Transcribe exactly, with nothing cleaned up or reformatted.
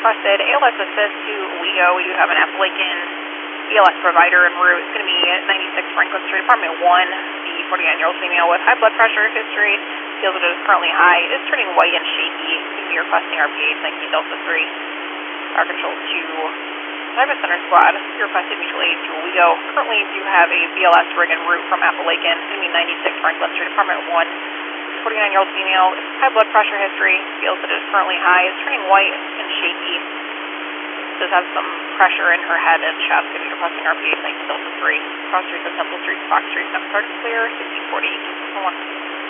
requested A L S assist to WeGo. We do have an Appalachian A L S provider en route. It's going to be at ninety-six Franklin Street, apartment one. The forty-nine-year-old female with high blood pressure history feels that it is currently high. It is turning white and shaky. Going to be requesting R P H nineteen Delta three. Our control two. Cyber Center Squad, we requested mutual aid to WeGo. Currently do have a B L S rig en route from Appalachian. It's going to be ninety-six Franklin Street, apartment one. forty-nine-year-old female with high blood pressure history feels that it is currently high. It's turning white and shaky. Does have some pressure in her head and chest. Going to be requesting R P H nineteen Delta three. Cross streets of Temple Street, Fox Street, Temple Clear, sixteen forty, one.